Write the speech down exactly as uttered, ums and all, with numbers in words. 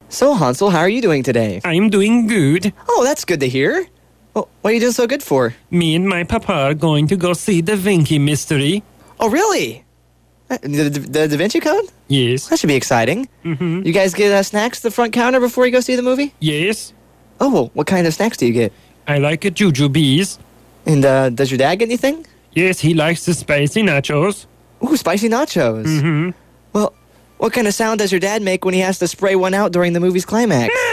So, Hansel, how are you doing today? I'm doing good. Oh, that's good to hear. Well, what are you doing so good for? Me and my papa are going to go see the Vinci Mystery. Oh, really? Uh, The, the, the Da Vinci Code? Yes. That should be exciting. Mm-hmm. You guys get uh, snacks at the front counter before you go see the movie? Yes. Oh, well, what kind of snacks do you get? I like a jujubes. And uh, does your dad get anything? Yes, he likes the spicy nachos. Ooh, spicy nachos. Mm-hmm. Well, what kind of sound does your dad make when he has to spray one out during the movie's climax?